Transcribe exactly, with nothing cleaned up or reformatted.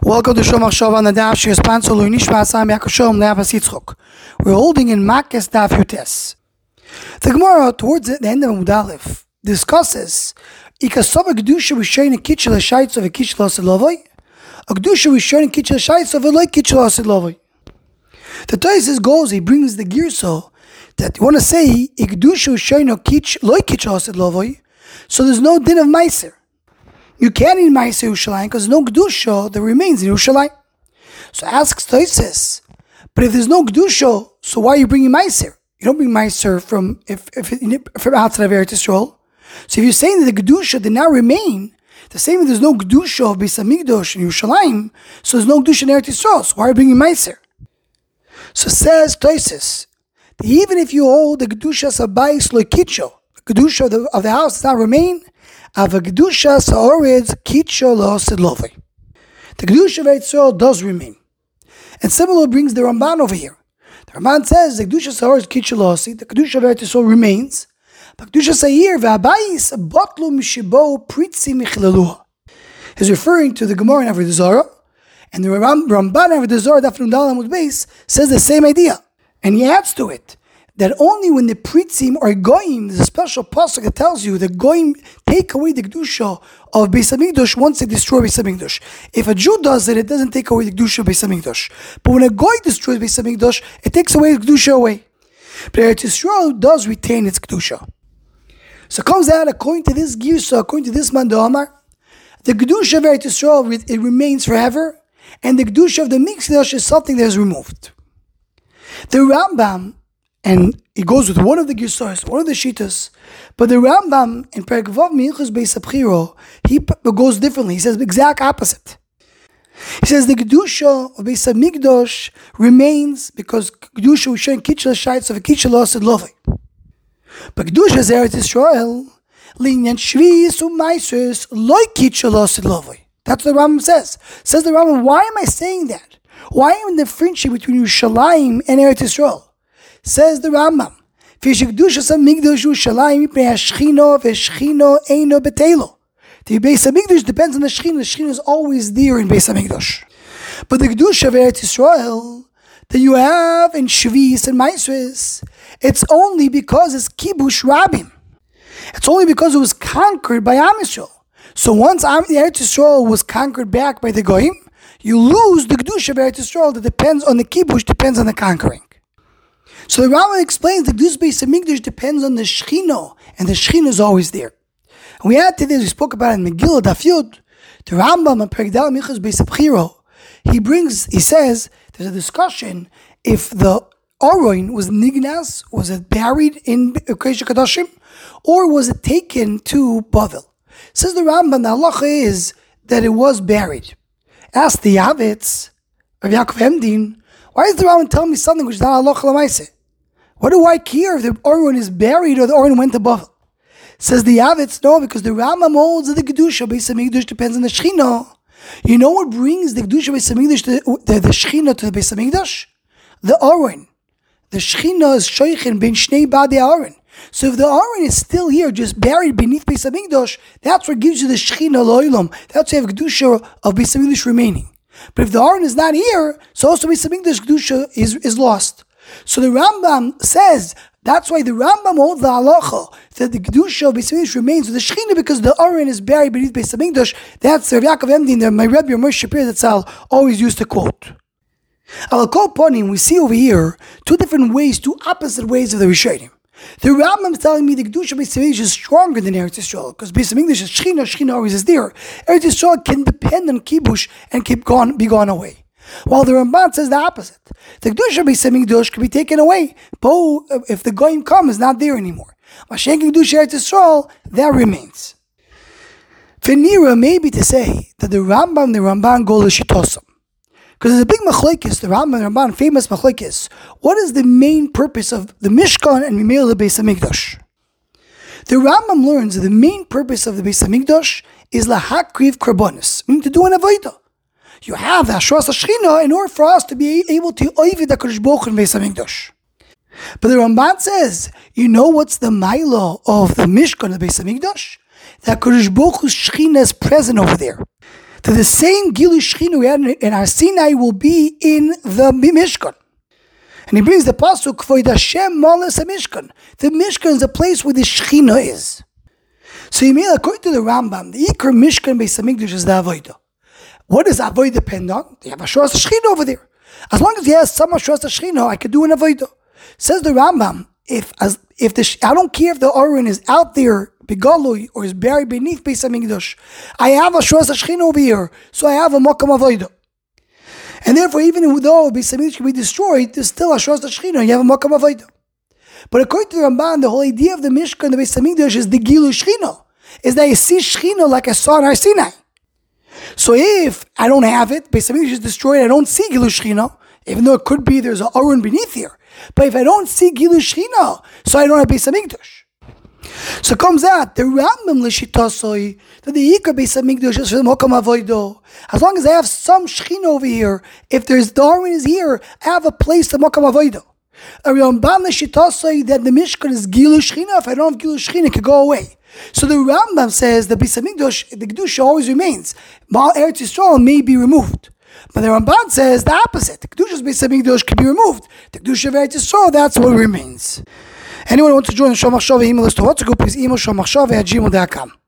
Welcome to Shom Achshav on the Daf Shir sponsor Lui Nishma Sam Yakashom Le'Abbas Yitzchok. We're holding in Makkes Daf Yutes. The Gemara towards the end of Mudalef discusses Ikasova Kedusha Rishon Kitchel Shaitz of a Kitchel Asilovoi, a Kedusha Rishon Kitchel Shaitz of a Loi Kitchel Asilovoi. The Taisis goes, he brings the Girso that you want to say Ikdusha Rishon Kitch Loi Kitchel Asilovoi, so there's no din of Meiser. You can't eat Meiser Yerushalayim because no Kedusha that remains in Yerushalayim. So asks Toises, but if there's no Kedusha, so why are you bringing Meiser? You don't bring Meiser from if, if, from outside of Eretz Yisrael. So if you're saying that the Kedusha did not remain, the same if there's no Kedusha of Beis Hamikdash in Yerushalayim, so there's no Kedusha in Eretz Yisrael. So why are you bringing Meiser? So says Toises, that even if you hold the Kedusha Sabayis Lo Kitcho, the Kedusha of the, of the house does not remain, Ava Kedusha Sa'oretz Kitcho Lo Sidlovei. The Kedusha of Eretz Yisrael does remain. And similar brings the Ramban over here. The Ramban says the Kedusha Sa'oretz Kitcho Lo Sid, the Kedusha of Eretz Yisrael remains. But Kedusha Sa'ir V'abayis Botlu Mishibo Pritzi Michleluha. He's referring to the Gemara in Avodah Zarah, and the Ramban in Avodah Zarah Daf Nun Daled Amud Beis says the same idea. And he adds to it that only when the Pritzim or Goyim, there's a special pasuk that tells you that Goyim take away the Kedusha of Beis Hamikdash once they destroy Beis Hamikdash. If a Jew does it, it doesn't take away the Kedusha of Beis Hamikdash. But when a Goy destroys Beis Hamikdash, it takes away the Kedusha away. But Eretz Yisrael does retain its Kedusha. So it comes out, according to this Girsa, according to this Manda Amar, the Kedusha of Eretz Yisrael, it remains forever, and the Kedusha of the Mikdash is something that is removed. The Rambam, and it goes with one of the Girsas, one of the Shitas, but the Rambam in Perek Vav Minchas Beis Abchiro, he goes differently. He says the exact opposite. He says the Kedusha of Beis Hamikdash remains because Kedusha Rishon Kitchel Shaitz of a Kitchel Asid Lovei. But Kedusha is Eretz Yisrael, Linyan Shvis U'Maisus Loi Kitchel Asid Lovei. That's what the Rambam says. Says the Rambam, why am I saying that? Why am I in the friendship between Yerushalayim and Eretz Yisrael? Says the Rambam, the Beis Hamikdash depends on the Shechina. The Shechina is always there in Beis Hamikdash. But the Kedusha of Eretz Yisrael that you have in Shvis and Maisres, it's only because it's Kibush Rabim. It's only because it was conquered by Am Yisrael. So once Am Eretz Yisrael was conquered back by the Goyim, you lose the Kedusha of Eretz Yisrael that depends on the Kibush, depends on the conquering. So the Rambam explains that this Beis Hamikdash depends on the Shechina, and the Shechina is always there. And we add to this, we spoke about it in Megillah Daf Yud, the Rambam and Perek Daled Minchas Beis Abchiro, he brings, he says, there's a discussion if the Aron was nignas, was it buried in Kodesh HaKodashim, or was it taken to Bavel? Says the Rambam, the halacha is that it was buried. Ask the Yavitz of Yaakov Emdin, why is the Rambam telling me something which is not halacha l'maaseh? What do I care if the Aron is buried or the Aron went to Bavel? Says the Yavitz, no, because the Rambam holds that the Kedusha Beis Hamikdash depends on the Shechina. You know what brings the Kedusha Beis Hamikdash, the, the, the Shechina to the Beis Hamikdash? The Aron. The Shechina is Shoichin ben Shnei Badei Aron. So if the Aron is still here, just buried beneath Beis Hamikdash, that's what gives you the Shechina Lo'ilam. That's why you have Kedusha of Beis Hamikdash remaining. But if the Aron is not here, so also Beis Hamikdash Kedusha is, is lost. So the Rambam says, that's why the Rambam holds the halacha that the Kedusha of Beis Hamikdash remains with the Shechina because the Aron is buried beneath Beis Hamikdash. That's Rav Yaakov Emdin, my Rebbe Moshe Shapir Zatzal always used to quote. Al kol ponim, we see over here two different ways, two opposite ways of the Rishonim. The Rambam is telling me the Kedusha of Beis Hamikdash is stronger than Eretz Yisrael because Beis Hamikdash is Shechina, Shechina always is there. Eretz Yisrael can depend on Kibush and keep gone, be gone away. While the Ramban says the opposite. The Kedusha of Beis Hamikdash can be taken away, but if the Goyim come, is not there anymore. Mashenk Kedusha Eretz Yisrael, that remains. Finira maybe to say that the Rambam, the Ramban go l'shitosam. Because there's a big machlekes, the Rambam and Ramban, famous machlekes. What is the main purpose of the Mishkan and Mimel the Beis Hamikdash? The Rambam learns that the main purpose of the Beis Hamikdash is lahakriv karbonis, meaning to do an avodah. You have the Hashras HaShechina in order for us to be able to oivid HaKadosh Baruch Hu in Beis Hamikdash. But the Ramban says, you know what's the Maila of the Mishkan of the Beis Hamikdash? That HaKadosh Baruch Hu's Shechina is present over there. that the same Gilui Shechina we had in Har Sinai will be in the Mishkan. And he brings the pasuk, Kvoid Hashem Molas HaMishkan. The Mishkan is the place where the Shechina is. So you mean, according to the Rambam, the Iker Mishkan Beis Hamikdash is the Avodah. What does Avodah depend on? They have Ashras Shechina over there. As long as he has some Ashras Shechina, I could do an Avodah. Says the Rambam, if as if the I don't care if the Aron is out there Begalui or is buried beneath Beis Hamikdash, I have Ashras Shechina over here, so I have a Makam Avodah. And therefore, even though Beis Hamikdash can be destroyed, there's still Ashras Shechina. You have a Makam Avodah. But according to the Ramban, the whole idea of the Mishkan, the Beis Hamikdash, is the Gilui Shechina. Is that I see Shechina like I saw in Har Sinai. So if I don't have it, Beis Hamikdash is destroyed, I don't see Gilui Shechina, even though it could be there's an Aron beneath here. But if I don't see Gilui Shechina, so I don't have Beis Hamikdash. So it comes out, the Rambam L'Shitasoi, that the Yikar Beis Hamikdash is for the Mokam Avodah. As long as I have some Shechina over here, if there's the Aron is here, I have a place to Mokam Avodah. A Rambam L'Shitasoi that the Mishkan is Gilui Shechina, if I don't have Gilui Shechina, it can go away. So the Rambam says the Beis Hamikdash, the Kedusha always remains. Ma'al Eretz Yisrael may be removed. But the Ramban says the opposite. The Kedusha's Beis Hamikdash can be removed. The Kedusha of Eretz Yisrael, that's what remains. Anyone who wants to join the Shomachshava email list to WhatsApp group, please email shomachshava at gmail dot com.